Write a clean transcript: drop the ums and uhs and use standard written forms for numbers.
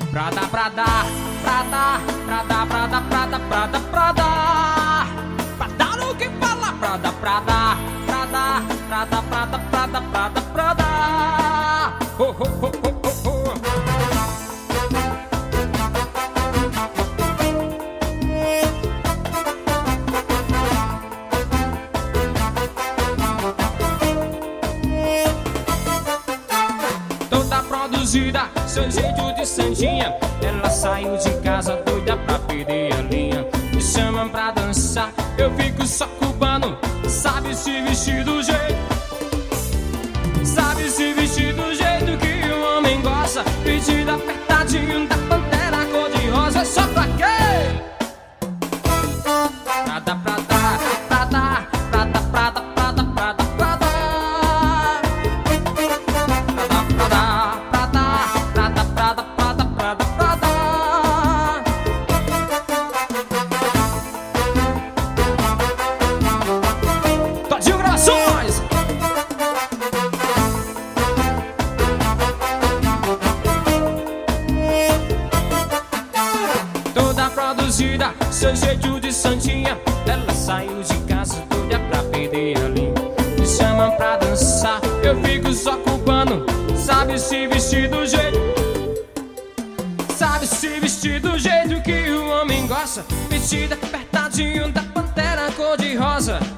Prada, Prada, Prada, Prada, Prada, Prada, Prada, Prada. Prada no que fala, Prada, Prada, Prada, Prada, Prada, Prada, Prada, Prada. Oh, oh, oh, oh, oh, oh. Toda produzida, seu jeito de santinha. Ela saiu de casa doida pra perder a linha. Me chamam pra dançar, eu fico só cubano. Sabe se vestir do jeito, sabe se vestir do jeito que o homem gosta. Vestido apertadinho da pantera cor de rosa. Só pra quê? Prada, Prada, Prada, Prada, Prada, Prada, Prada, Prada. Toda produzida, seu jeito de santinha. Ela saiu de casa doida pra perder a linha. Me chamam pra dançar, eu fico só cubano. Sabe se vestir do jeito, sabe se vestir do jeito que o homem gosta. Vestido apertadinho da pantera cor de rosa.